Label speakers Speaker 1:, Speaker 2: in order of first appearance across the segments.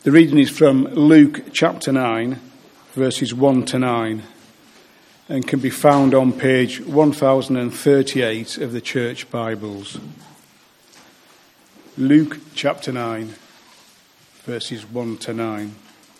Speaker 1: The reading is from Luke chapter 9, verses 1 to 9, and can be found on page 1038 of the Church Bibles. Luke chapter 9, verses 1 to 9.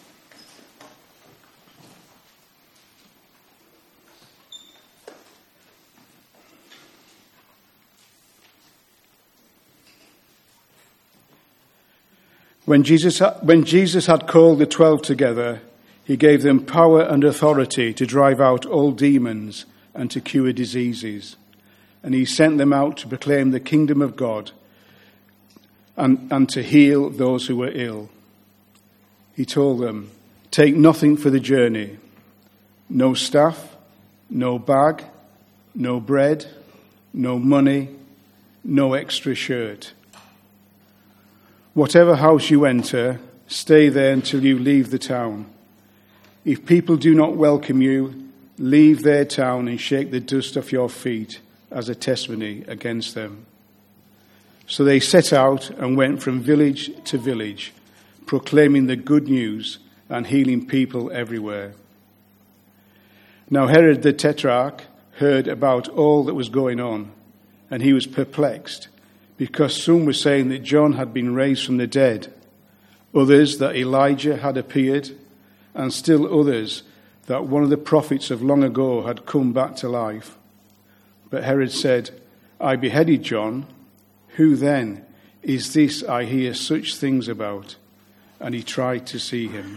Speaker 1: When Jesus had called the 12 together, he gave them power and authority to drive out all demons and to cure diseases. And he sent them out to proclaim the kingdom of God and to heal those who were ill. He told them, "Take nothing for the journey, no staff, no bag, no bread, no money, no extra shirt. Whatever house you enter, stay there until you leave the town. If people do not welcome you, leave their town and shake the dust off your feet as a testimony against them." So they set out and went from village to village, proclaiming the good news and healing people everywhere. Now Herod the Tetrarch heard about all that was going on, and he was perplexed, because some were saying that John had been raised from the dead, others that Elijah had appeared, and still others that one of the prophets of long ago had come back to life. But Herod said, "I beheaded John. Who then is this I hear such things about?" And he tried to see him.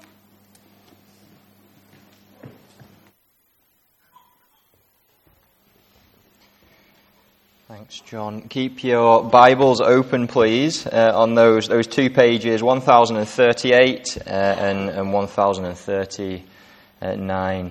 Speaker 2: Thanks, John. Keep your Bibles open, please, on those two pages, 1038 and 1039.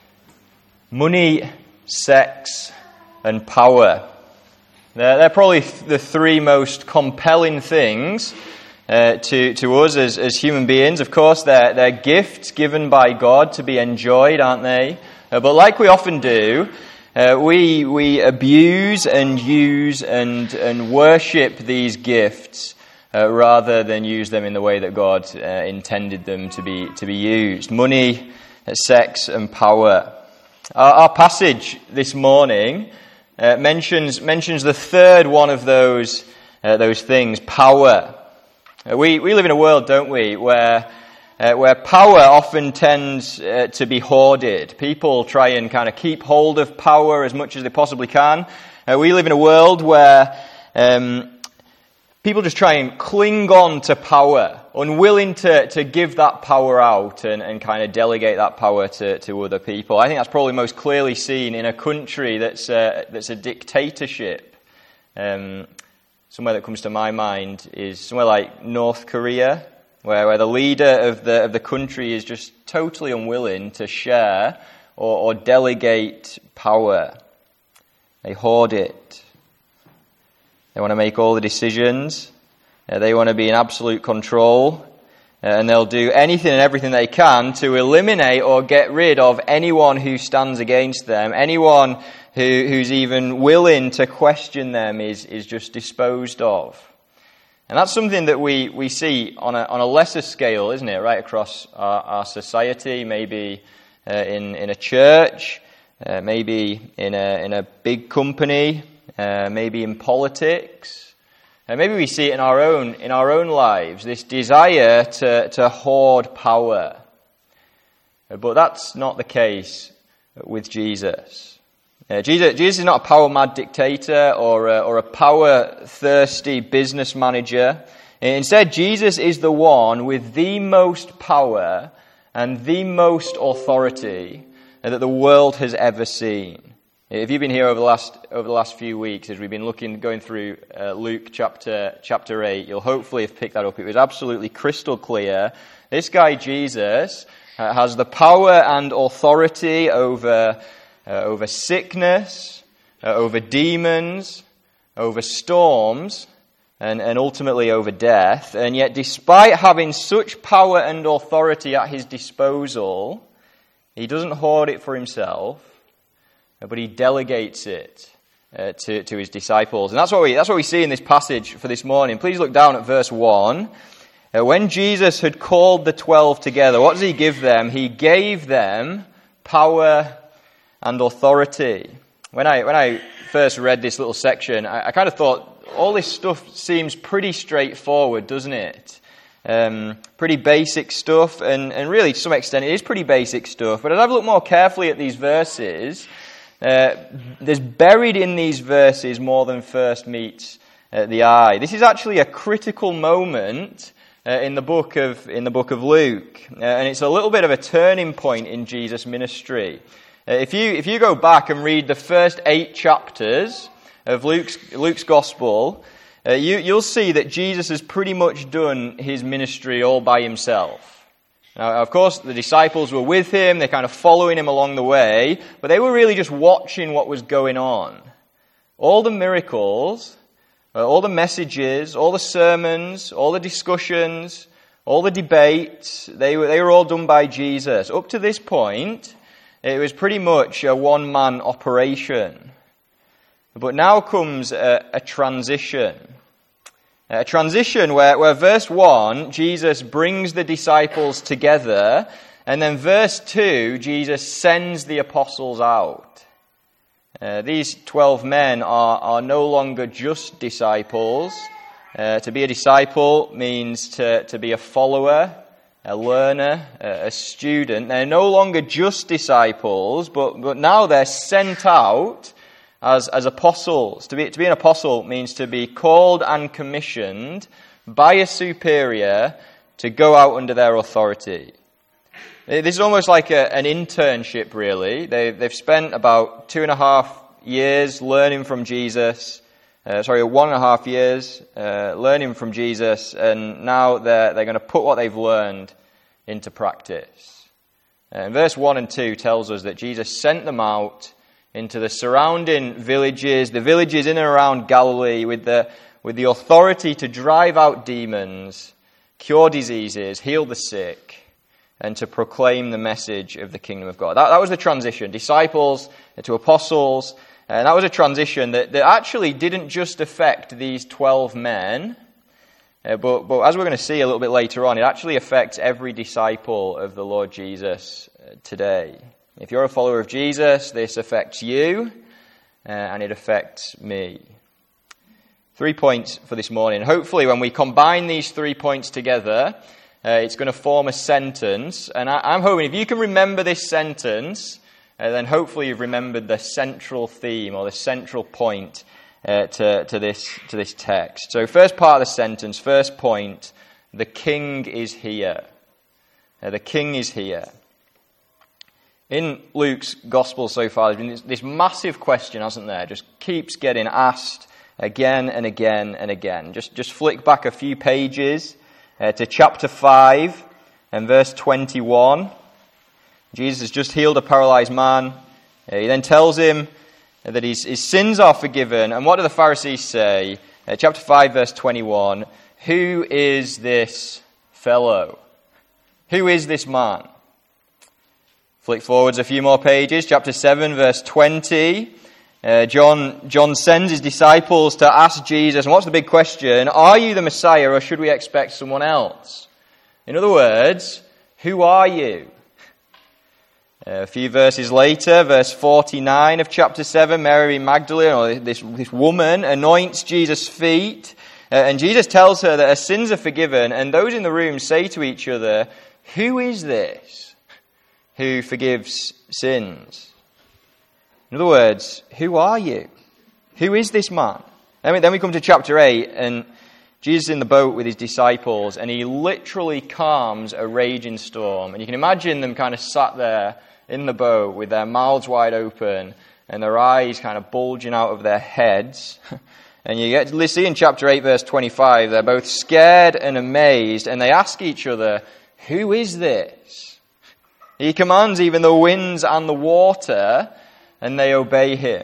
Speaker 2: Money, sex, and power. They're probably the three most compelling things to us as human beings. Of course, they're gifts given by God to be enjoyed, aren't they? But like we often do, we abuse and use and worship these gifts rather than use them in the way that God intended them to be used. Money, sex, and power. Our passage this morning mentions the third one of those things, power. We live in a world, don't we, where power often tends to be hoarded. People try and kind of keep hold of power as much as they possibly can. We live in a world where people just try and cling on to power, unwilling to give that power out and kind of delegate that power to other people. I think that's probably most clearly seen in a country that's a dictatorship. Somewhere that comes to my mind is somewhere like North Korea, where the leader of the country is just totally unwilling to share or delegate power. They hoard it. They want to make all the decisions. They want to be in absolute control. And they'll do anything and everything they can to eliminate or get rid of anyone who stands against them. Anyone who's even willing to question them is just disposed of. And that's something that we see on a lesser scale, isn't it? Right across our society, maybe in a church, maybe in a big company, maybe in politics. Maybe we see it in our own lives, this desire to hoard power. But that's not the case with Jesus. Jesus is not a power-mad dictator or a power-thirsty business manager. Instead, Jesus is the one with the most power and the most authority that the world has ever seen. If you've been here over the last few weeks, as we've been going through Luke chapter 8, you'll hopefully have picked that up. It was absolutely crystal clear. This guy Jesus has the power and authority over sickness, over demons, over storms, and ultimately over death. And yet, despite having such power and authority at his disposal, he doesn't hoard it for himself, but he delegates it to his disciples. And that's what we see in this passage for this morning. Please look down at verse 1. When Jesus had called the 12 together, what does he give them? He gave them power and authority. When I first read this little section, I kind of thought, all this stuff seems pretty straightforward, doesn't it? Pretty basic stuff, and really to some extent it is pretty basic stuff. But as I've looked more carefully at these verses, there's buried in these verses more than first meets the eye. This is actually a critical moment in the book of Luke, and it's a little bit of a turning point in Jesus' ministry. If you go back and read the first 8 chapters of Luke's Gospel, you'll see that Jesus has pretty much done his ministry all by himself. Now, of course, the disciples were with him, they're kind of following him along the way, but they were really just watching what was going on. All the miracles, all the messages, all the sermons, all the discussions, all the debates, they were all done by Jesus. Up to this point, it was pretty much a one-man operation. But now comes a transition. A transition where verse 1, Jesus brings the disciples together, and then verse 2, Jesus sends the apostles out. These 12 men are no longer just disciples. To be a disciple means to be a follower, a learner, a student. They're no longer just disciples, but now they're sent out as apostles. To be an apostle means to be called and commissioned by a superior to go out under their authority. This is almost like an internship, really. They've spent about 2.5 years learning from Jesus. 1.5 years learning from Jesus, and now they're going to put what they've learned into practice. And verse 1 and 2 tells us that Jesus sent them out into the surrounding villages, the villages in and around Galilee, with the authority to drive out demons, cure diseases, heal the sick, and to proclaim the message of the kingdom of God. That was the transition. Disciples to apostles. And that was a transition that actually didn't just affect these 12 men, but as we're going to see a little bit later on, it actually affects every disciple of the Lord Jesus today. If you're a follower of Jesus, this affects you, and it affects me. 3 points for this morning. Hopefully when we combine these 3 points together, it's going to form a sentence. And I'm hoping if you can remember this sentence, then hopefully you've remembered the central theme or the central point to this text. So first part of the sentence, first point, the King is here. The King is here. In Luke's Gospel so far, there's been this massive question, hasn't there? Just keeps getting asked again and again and again. Just flick back a few pages to chapter 5 and verse 21. Jesus has just healed a paralyzed man. He then tells him that his sins are forgiven. And what do the Pharisees say? Chapter 5, verse 21. Who is this fellow? Who is this man? Flick forwards a few more pages. Chapter 7, verse 20. John sends his disciples to ask Jesus, and what's the big question? Are you the Messiah, or should we expect someone else? In other words, who are you? A few verses later, verse 49 of chapter 7, Mary Magdalene, or this woman, anoints Jesus' feet, and Jesus tells her that her sins are forgiven, and those in the room say to each other, who is this who forgives sins? In other words, who are you? Who is this man? Then we come to chapter 8, and Jesus is in the boat with his disciples, and he literally calms a raging storm. And you can imagine them kind of sat there in the boat with their mouths wide open and their eyes kind of bulging out of their heads. And you get to see in chapter 8, verse 25, they're both scared and amazed, and they ask each other, who is this? He commands even the winds and the water, and they obey him.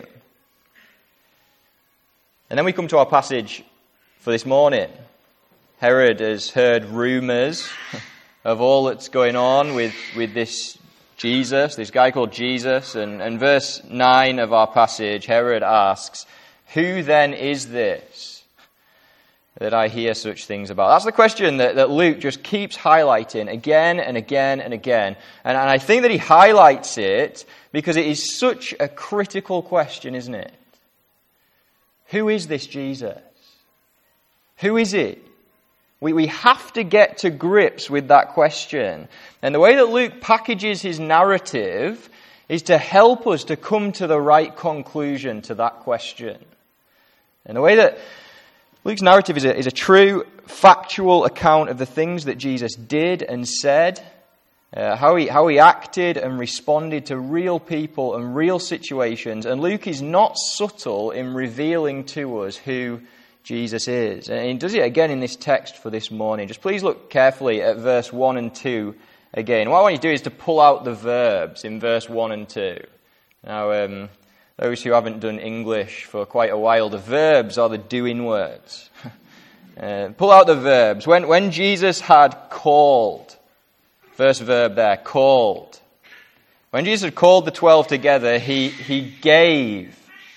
Speaker 2: And then we come to our passage for this morning. Herod has heard rumours of all that's going on with this Jesus, this guy called Jesus. And verse 9 of our passage, Herod asks, who then is this? that I hear such things about? That's the question that Luke just keeps highlighting again and again and again. And I think that he highlights it because it is such a critical question, isn't it? Who is this Jesus? Who is he? We have to get to grips with that question. And the way that Luke packages his narrative is to help us to come to the right conclusion to that question. And the way that Luke's narrative is a true, factual account of the things that Jesus did and said, how he acted and responded to real people and real situations. And Luke is not subtle in revealing to us who Jesus is. And he does it again in this text for this morning. Just please look carefully at verse 1 and 2 again. What I want you to do is to pull out the verbs in verse 1 and 2. Now, those who haven't done English for quite a while, the verbs are the doing words. Pull out the verbs. When Jesus had called, first verb there, called. When Jesus had called the 12 together, he gave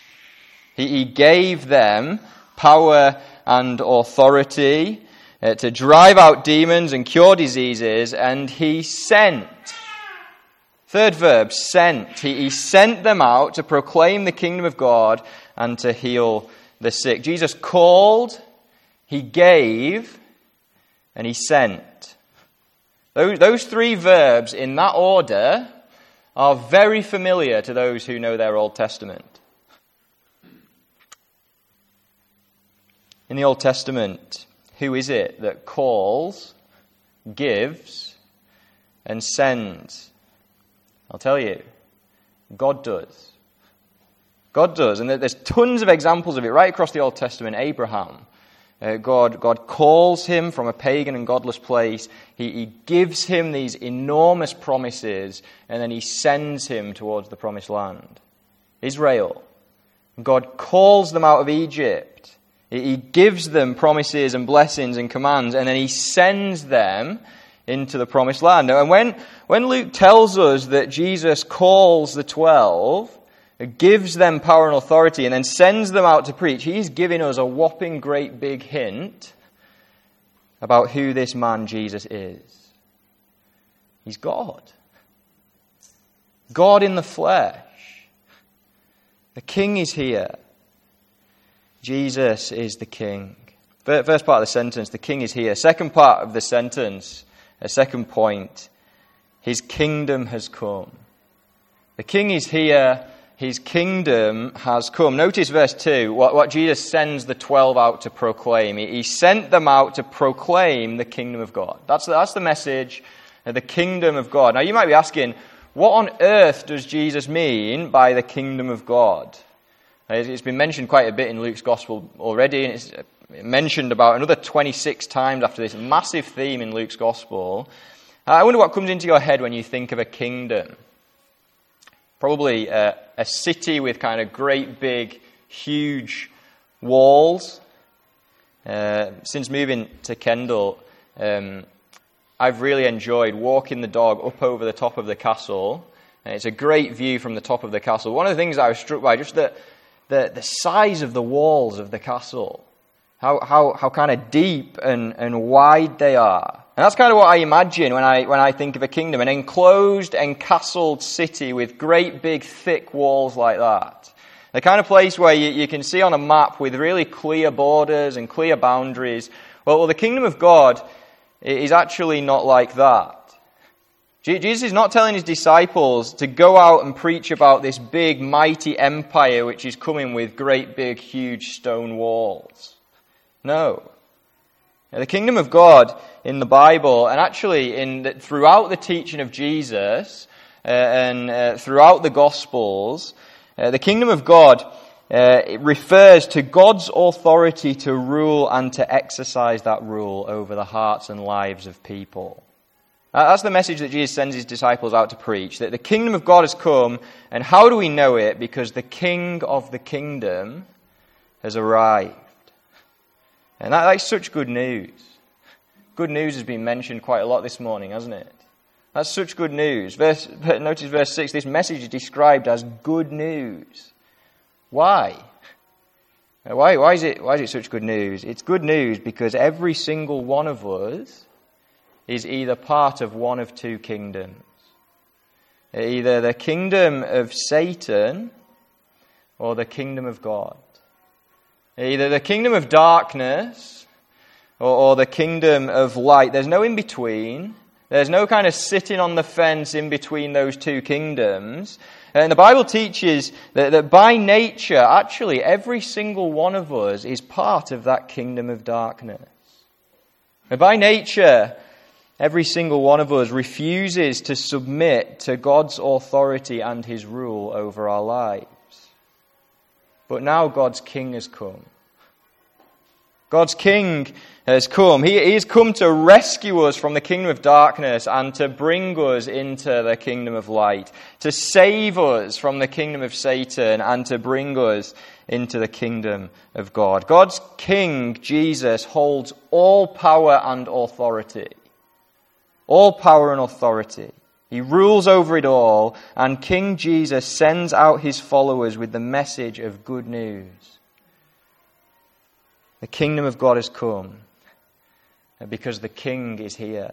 Speaker 2: them power and authority to drive out demons and cure diseases, and he sent. Third verb, sent. He sent them out to proclaim the kingdom of God and to heal the sick. Jesus called, he gave, and he sent. Those three verbs in that order are very familiar to those who know their Old Testament. In the Old Testament, who is it that calls, gives, and sends? I'll tell you, God does. God does. And there's tons of examples of it right across the Old Testament. Abraham, God calls him from a pagan and godless place. He gives him these enormous promises, and then he sends him towards the promised land. Israel, God calls them out of Egypt. He gives them promises and blessings and commands, and then he sends them into the promised land. And when Luke tells us that Jesus calls the 12, gives them power and authority, and then sends them out to preach, he's giving us a whopping great big hint about who this man Jesus is. He's God. God in the flesh. The King is here. Jesus is the King. First part of the sentence, the King is here. Second part of the sentence, a second point, his kingdom has come. The King is here, his kingdom has come. Notice verse 2, what Jesus sends the 12 out to proclaim. He sent them out to proclaim the kingdom of God. That's the message, the kingdom of God. Now you might be asking, what on earth does Jesus mean by the kingdom of God? It's been mentioned quite a bit in Luke's Gospel already, and it's mentioned about another 26 times after this massive theme in Luke's Gospel. I wonder what comes into your head when you think of a kingdom. Probably a city with kind of great big, huge walls. Since moving to Kendal, I've really enjoyed walking the dog up over the top of the castle. And it's a great view from the top of the castle. One of the things I was struck by, just the size of the walls of the castle, how kind of deep and wide they are. And that's kind of what I imagine when I think of a kingdom, an enclosed, encastled city with great big thick walls like that. The kind of place where you can see on a map with really clear borders and clear boundaries. Well, the kingdom of God is actually not like that. Jesus is not telling his disciples to go out and preach about this big, mighty empire which is coming with great, big, huge stone walls. No. Now, the kingdom of God in the Bible, and actually throughout the teaching of Jesus and throughout the Gospels, the kingdom of God it refers to God's authority to rule and to exercise that rule over the hearts and lives of people. That's the message that Jesus sends his disciples out to preach, that the kingdom of God has come, and how do we know it? Because the King of the kingdom has arrived. And that's such good news. Good news has been mentioned quite a lot this morning, hasn't it? That's such good news. Notice verse 6, this message is described as good news. Why? Why is it such good news? It's good news because every single one of us is either part of one of two kingdoms. Either the kingdom of Satan or the kingdom of God. Either the kingdom of darkness or the kingdom of light. There's no in between. There's no kind of sitting on the fence in between those two kingdoms. And the Bible teaches that by nature, actually, every single one of us is part of that kingdom of darkness. And by nature, every single one of us refuses to submit to God's authority and his rule over our lives. But now God's King has come. God's King has come. He has come to rescue us from the kingdom of darkness and to bring us into the kingdom of light. To save us from the kingdom of Satan and to bring us into the kingdom of God. God's King, Jesus, holds all power and authority. All power and authority. He rules over it all, and King Jesus sends out his followers with the message of good news. The kingdom of God has come because the King is here.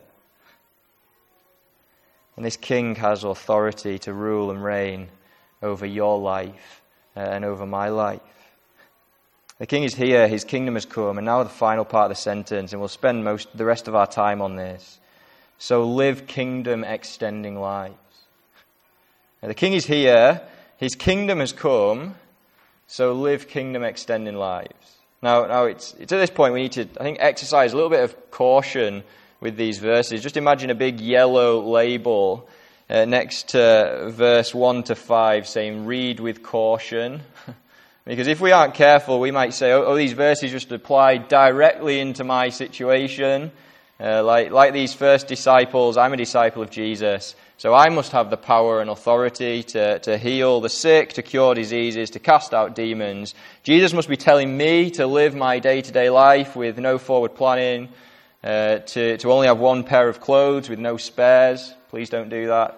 Speaker 2: And this King has authority to rule and reign over your life and over my life. The King is here, his kingdom has come, and now the final part of the sentence, and we'll spend the rest of our time on this. So live kingdom-extending lives. Now, the King is here, his kingdom has come, so live kingdom-extending lives. Now it's at this point we need to, I think, exercise a little bit of caution with these verses. Just imagine a big yellow label next to verse 1 to 5 saying, read with caution. Because if we aren't careful, we might say, oh, these verses just apply directly into my situation. Like these first disciples, I'm a disciple of Jesus, so I must have the power and authority to heal the sick, to cure diseases, to cast out demons. Jesus must be telling me to live my day-to-day life with no forward planning, to only have one pair of clothes with no spares. Please don't do that.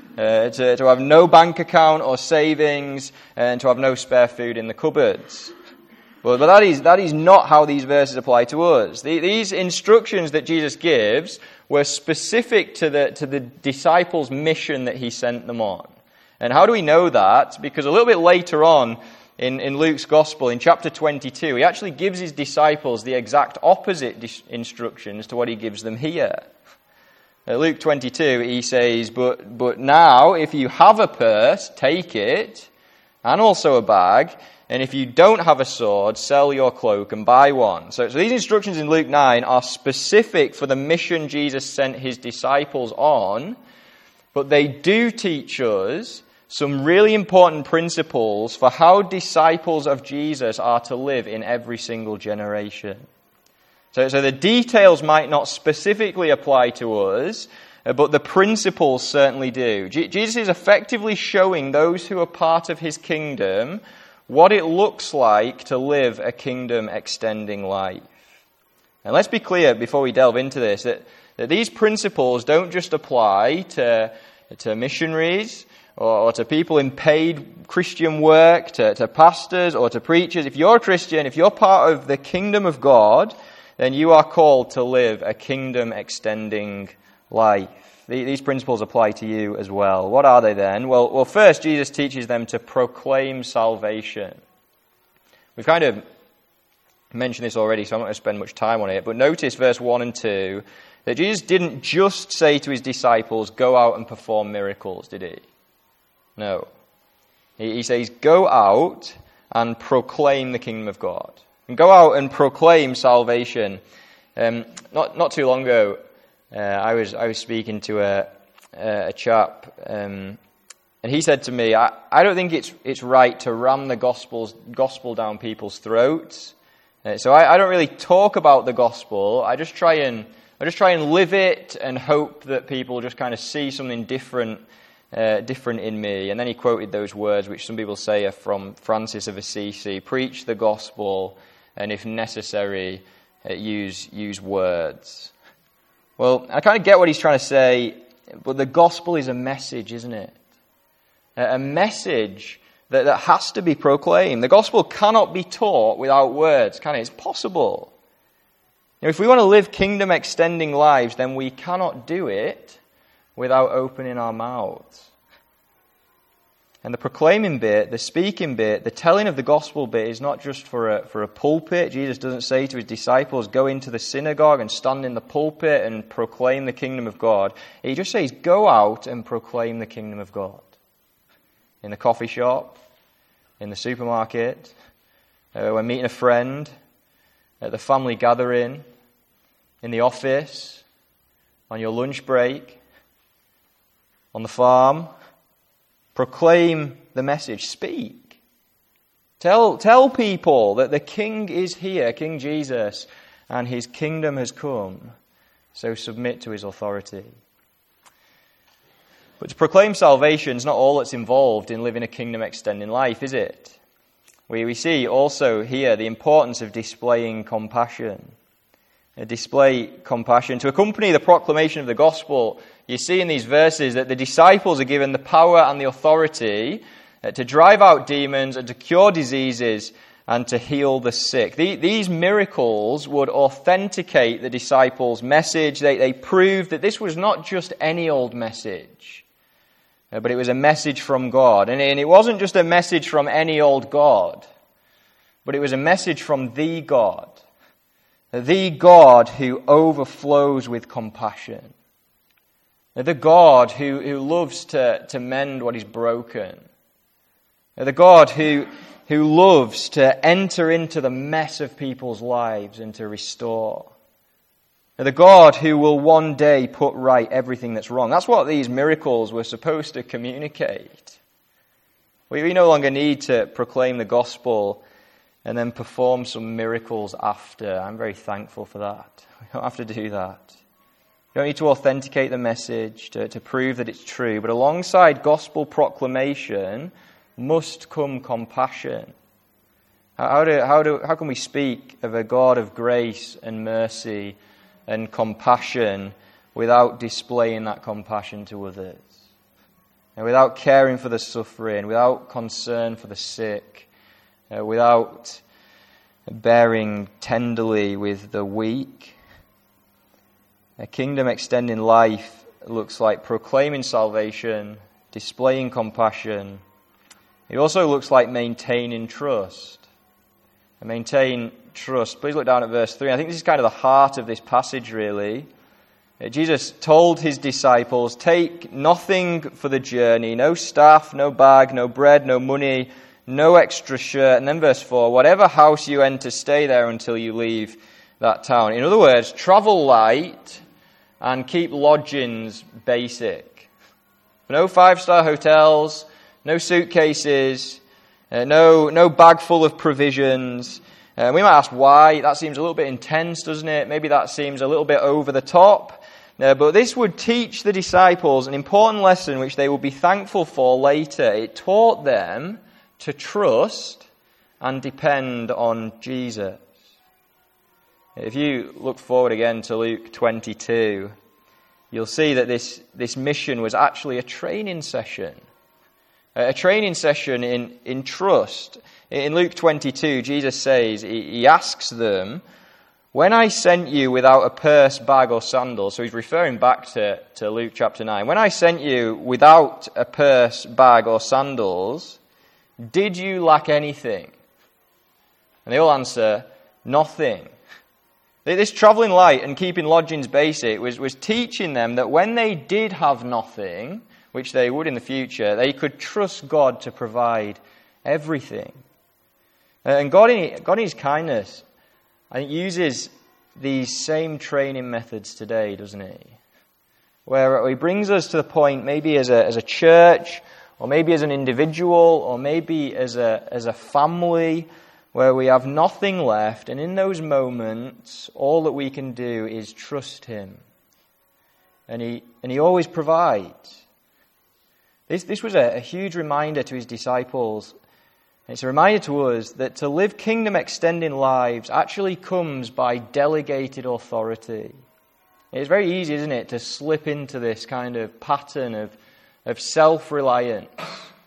Speaker 2: To have no bank account or savings, and to have no spare food in the cupboards. But that is not how these verses apply to us. These instructions that Jesus gives were specific to the disciples' mission that he sent them on. And how do we know that? Because a little bit later on in Luke's Gospel, in chapter 22, he actually gives his disciples the exact opposite instructions to what he gives them here. Luke 22, he says, But now, if you have a purse, take it, and also a bag. And if you don't have a sword, sell your cloak and buy one. So these instructions in Luke 9 are specific for the mission Jesus sent his disciples on, but they do teach us some really important principles for how disciples of Jesus are to live in every single generation. So the details might not specifically apply to us, but the principles certainly do. Jesus is effectively showing those who are part of his kingdom what it looks like to live a kingdom-extending life. And let's be clear before we delve into this, that these principles don't just apply to missionaries or to people in paid Christian work, to pastors or to preachers. If you're a Christian, if you're part of the kingdom of God, then you are called to live a kingdom-extending life. These principles apply to you as well. What are they then? Well, first, Jesus teaches them to proclaim salvation. We've kind of mentioned this already, so I'm not going to spend much time on it. But notice verse 1 and 2, that Jesus didn't just say to his disciples, go out and perform miracles, did he? No. He says, go out and proclaim the kingdom of God. And go out and proclaim salvation. Not too long ago, I was speaking to a chap, and he said to me, "I don't think it's right to ram the gospel down people's throats. So I don't really talk about the gospel. I just try and live it and hope that people just kind of see something different in me." And then he quoted those words, which some people say are from Francis of Assisi: "Preach the gospel, and if necessary, use words." Well, I kind of get what he's trying to say, but the gospel is a message, isn't it? A message that has to be proclaimed. The gospel cannot be taught without words, can it? It's possible. If we want to live kingdom-extending lives, then we cannot do it without opening our mouths. And the proclaiming bit, the speaking bit, the telling of the gospel bit is not just for a pulpit. Jesus doesn't say to his disciples, go into the synagogue and stand in the pulpit and proclaim the kingdom of God. He just says, go out and proclaim the kingdom of God. In the coffee shop, in the supermarket, when meeting a friend, at the family gathering, in the office, on your lunch break, on the farm. Proclaim the message. Speak. Tell people that the King is here, King Jesus, and his kingdom has come. So submit to his authority. But to proclaim salvation is not all that's involved in living a kingdom-extending life, is it? We see also here the importance of displaying compassion. Display compassion. To accompany the proclamation of the gospel, you see in these verses that the disciples are given the power and the authority to drive out demons and to cure diseases and to heal the sick. These miracles would authenticate the disciples' message. They proved that this was not just any old message, but it was a message from God. And it wasn't just a message from any old God, but it was a message from the God. The God who overflows with compassion. The God who loves to mend what is broken. The God who loves to enter into the mess of people's lives and to restore. The God who will one day put right everything that's wrong. That's what these miracles were supposed to communicate. We no longer need to proclaim the gospel and then perform some miracles after. I'm very thankful for that. We don't have to do that. You don't need to authenticate the message to prove that it's true. But alongside gospel proclamation must come compassion. How can we speak of a God of grace and mercy and compassion without displaying that compassion to others? And without caring for the suffering, without concern for the sick, without bearing tenderly with the weak. A kingdom-extending life looks like proclaiming salvation, displaying compassion. It also looks like maintaining trust. And maintain trust. Please look down at verse 3. I think this is kind of the heart of this passage, really. Jesus told his disciples, take nothing for the journey, no staff, no bag, no bread, no money, no extra shirt. And then verse 4, whatever house you enter, stay there until you leave that town. In other words, travel light and keep lodgings basic. No 5-star hotels, no suitcases, no bag full of provisions. We might ask why. That seems a little bit intense, doesn't it? Maybe that seems a little bit over the top. But this would teach the disciples an important lesson which they will be thankful for later. It taught them to trust and depend on Jesus. If you look forward again to Luke 22, you'll see that this mission was actually a training session. A training session in trust. In Luke 22, Jesus says, he asks them, when I sent you without a purse, bag or sandals, so he's referring back to Luke chapter 9, when I sent you without a purse, bag or sandals, did you lack anything? And they all answer, nothing. This travelling light and keeping lodgings basic was teaching them that when they did have nothing, which they would in the future, they could trust God to provide everything. And God in his kindness, I think, uses these same training methods today, doesn't he? Where he brings us to the point, maybe as a church, or maybe as an individual, or maybe as a family, where we have nothing left, and in those moments, all that we can do is trust him. And he always provides. This was a huge reminder to his disciples. It's a reminder to us that to live kingdom-extending lives actually comes by delegated authority. It's very easy, isn't it, to slip into this kind of pattern of self-reliance.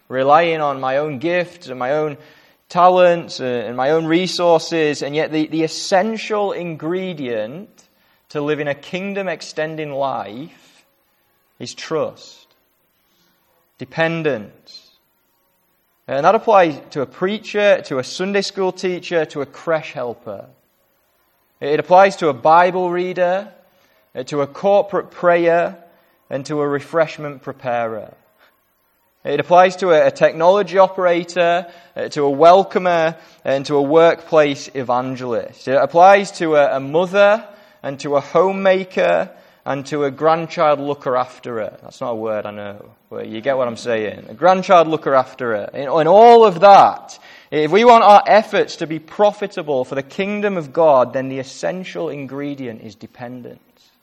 Speaker 2: relying on my own gifts and my own talents and my own resources, and yet the essential ingredient to living a kingdom-extending life is trust, dependence. And that applies to a preacher, to a Sunday school teacher, to a creche helper. It applies to a Bible reader, to a corporate prayer, and to a refreshment preparer. It applies to a technology operator, to a welcomer, and to a workplace evangelist. It applies to a mother, and to a homemaker, and to a grandchild looker-afterer. That's not a word, I know, but you get what I'm saying. A grandchild looker-afterer. In all of that, if we want our efforts to be profitable for the kingdom of God, then the essential ingredient is dependence.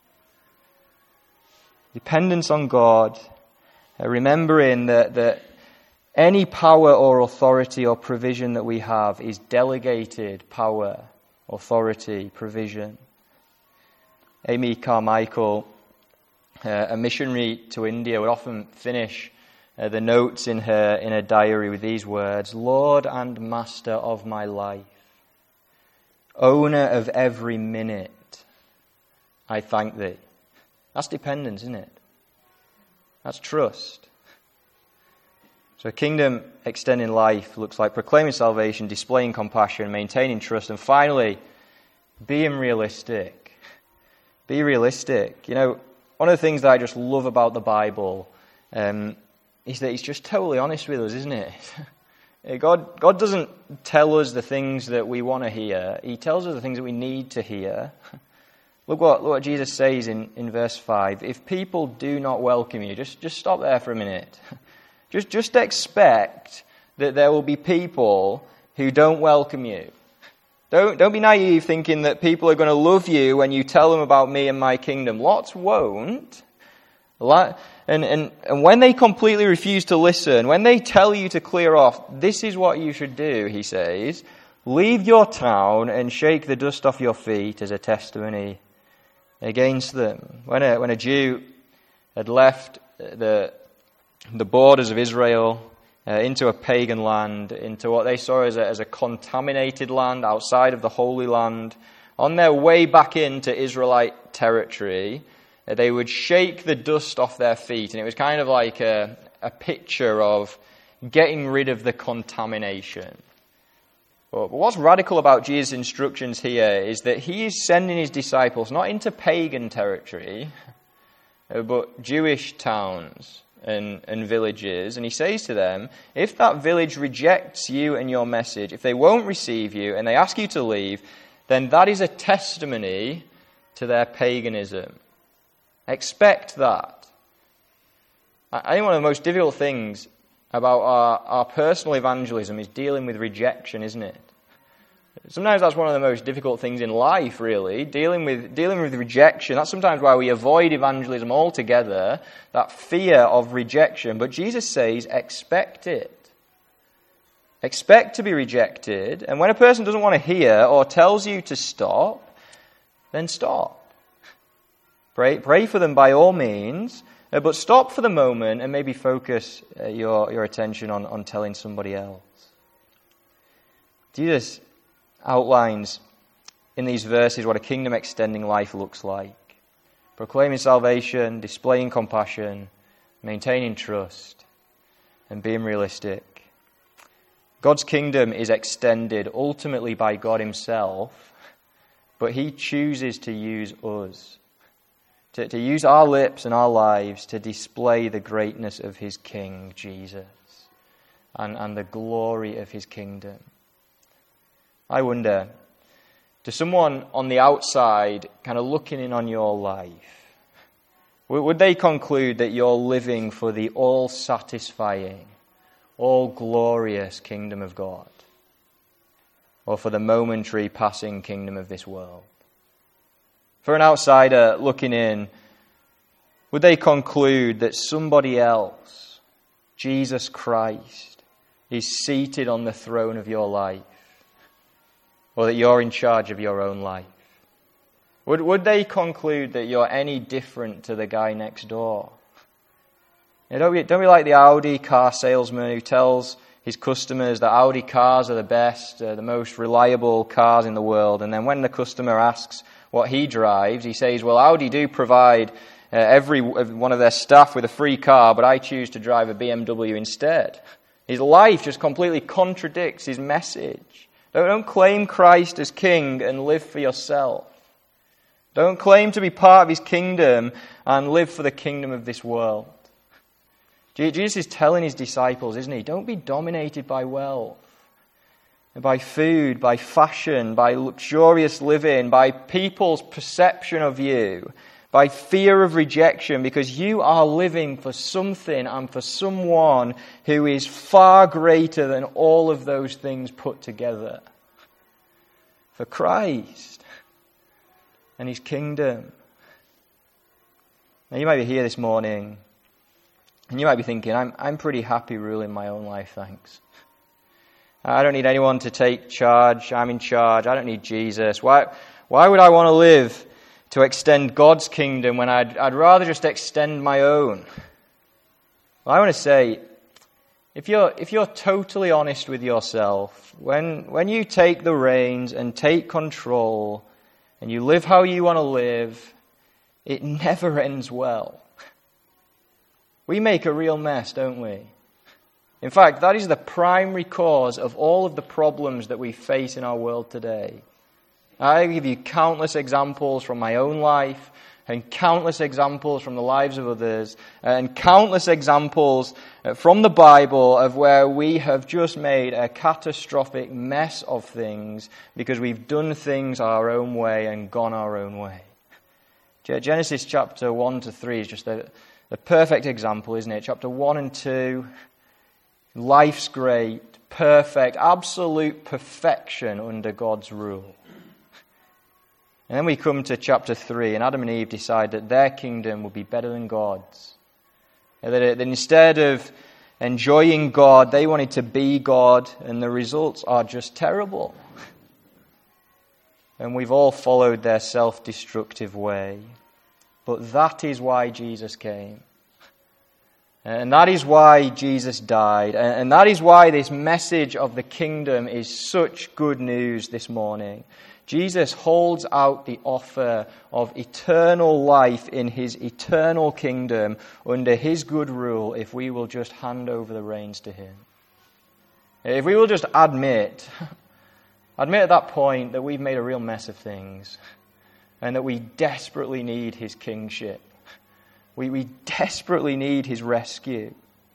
Speaker 2: Dependence on God, remembering that any power or authority or provision that we have is delegated power, authority, provision. Amy Carmichael, a missionary to India, would often finish the notes in her diary with these words: "Lord and Master of my life, owner of every minute, I thank thee." That's dependence, isn't it? That's trust. So a kingdom extending life looks like proclaiming salvation, displaying compassion, maintaining trust, and finally, being realistic. Be realistic. You know, one of the things that I just love about the Bible is that it's just totally honest with us, isn't it? God doesn't tell us the things that we want to hear. He tells us the things that we need to hear. Look what Jesus says in verse 5. If people do not welcome you, just stop there for a minute. Just expect that there will be people who don't welcome you. Don't be naive thinking that people are going to love you when you tell them about me and my kingdom. Lots won't. And when they completely refuse to listen, when they tell you to clear off, this is what you should do, he says. Leave your town and shake the dust off your feet as a testimony against them. When a Jew had left the borders of Israel into a pagan land, into what they saw as a contaminated land outside of the Holy Land, on their way back into Israelite territory, they would shake the dust off their feet, and it was kind of like a picture of getting rid of the contamination. But what's radical about Jesus' instructions here is that he is sending his disciples not into pagan territory, but Jewish towns and villages. And he says to them, if that village rejects you and your message, if they won't receive you and they ask you to leave, then that is a testimony to their paganism. Expect that. I think one of the most difficult things about our personal evangelism is dealing with rejection, isn't it? Sometimes that's one of the most difficult things in life, really, dealing with rejection. That's sometimes why we avoid evangelism altogether, that fear of rejection. But Jesus says, expect it. Expect to be rejected. And when a person doesn't want to hear or tells you to stop, then stop. Pray for them by all means, but stop for the moment and maybe focus your attention on telling somebody else. Jesus outlines in these verses what a kingdom extending life looks like. Proclaiming salvation, displaying compassion, maintaining trust, and being realistic. God's kingdom is extended ultimately by God himself, but he chooses to use us, to use our lips and our lives to display the greatness of his King, Jesus, and the glory of his kingdom. I wonder, to someone on the outside kind of looking in on your life, would they conclude that you're living for the all-satisfying, all-glorious kingdom of God, or for the momentary passing kingdom of this world? For an outsider looking in, would they conclude that somebody else, Jesus Christ, is seated on the throne of your life? Or that you're in charge of your own life? Would they conclude that you're any different to the guy next door? Don't be like the Audi car salesman who tells his customers that Audi cars are the best, the most reliable cars in the world. And then when the customer asks what he drives, he says, well, Audi do provide every one of their staff with a free car, but I choose to drive a BMW instead. His life just completely contradicts his message. Don't claim Christ as king and live for yourself. Don't claim to be part of his kingdom and live for the kingdom of this world. Jesus is telling his disciples, isn't he? Don't be dominated by wealth, by food, by fashion, by luxurious living, by people's perception of you, by fear of rejection, because you are living for something and for someone who is far greater than all of those things put together. For Christ and his kingdom. Now you might be here this morning and you might be thinking, I'm pretty happy ruling my own life, thanks. I don't need anyone to take charge. I'm in charge. I don't need Jesus. Why would I want to live to extend God's kingdom when I'd rather just extend my own? Well, I want to say, if you're totally honest with yourself, when you take the reins and take control and you live how you want to live, it never ends well. We make a real mess, don't we? In fact, that is the primary cause of all of the problems that we face in our world today. I give you countless examples from my own life and countless examples from the lives of others and countless examples from the Bible of where we have just made a catastrophic mess of things because we've done things our own way and gone our own way. Genesis chapter 1 to 3 is just a perfect example, isn't it? Chapter 1 and 2, life's great, perfect, absolute perfection under God's rule. And then we come to chapter 3, and Adam and Eve decide that their kingdom will be better than God's. That instead of enjoying God, they wanted to be God, and the results are just terrible. And we've all followed their self-destructive way. But that is why Jesus came. And that is why Jesus died. And that is why this message of the kingdom is such good news this morning. Jesus holds out the offer of eternal life in his eternal kingdom under his good rule if we will just hand over the reins to him. If we will just admit at that point that we've made a real mess of things and that we desperately need his kingship. We desperately need his rescue.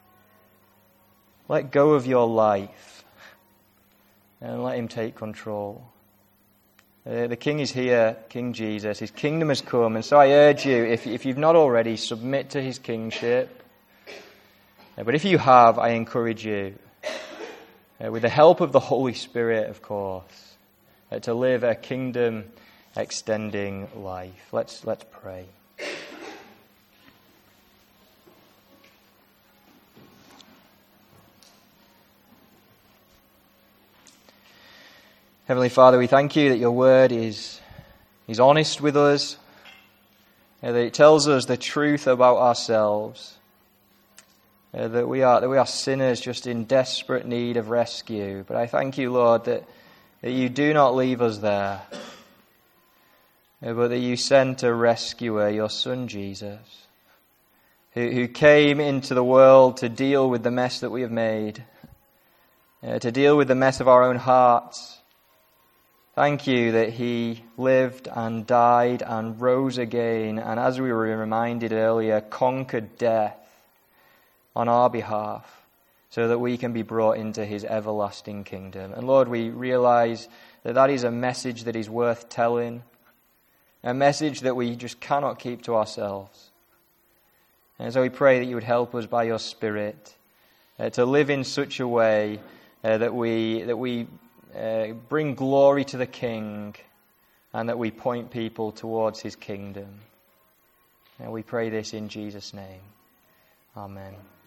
Speaker 2: Let go of your life and let him take control. The King is here, King Jesus. His kingdom has come. And so I urge you, if you've not already, submit to his kingship. But if you have, I encourage you, with the help of the Holy Spirit, of course, to live a kingdom-extending life. Let's pray. Heavenly Father, we thank you that your word is honest with us, that it tells us the truth about ourselves, that we are sinners just in desperate need of rescue. But I thank you, Lord, that you do not leave us there, but that you sent a rescuer, your Son Jesus, who came into the world to deal with the mess that we have made, to deal with the mess of our own hearts. Thank you that he lived and died and rose again, and as we were reminded earlier, conquered death on our behalf so that we can be brought into his everlasting kingdom. And Lord, we realize that that is a message that is worth telling, a message that we just cannot keep to ourselves. And so we pray that you would help us by your Spirit to live in such a way that we bring glory to the King and that we point people towards his kingdom. And we pray this in Jesus' name. Amen.